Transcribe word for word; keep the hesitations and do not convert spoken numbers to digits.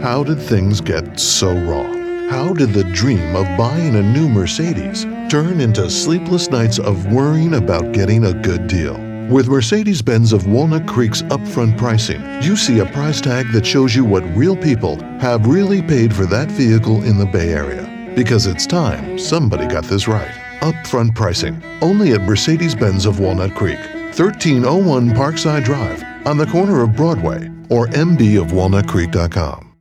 How did things get so wrong? How did the dream of buying a new Mercedes turn into sleepless nights of worrying about getting a good deal? With Mercedes-Benz of Walnut Creek's upfront pricing, you see a price tag that shows you what real people have really paid for that vehicle in the Bay Area. Because it's time somebody got this right. Upfront pricing, only at Mercedes-Benz of Walnut Creek, thirteen oh one Parkside Drive, on the corner of Broadway, or m b of walnut creek dot com.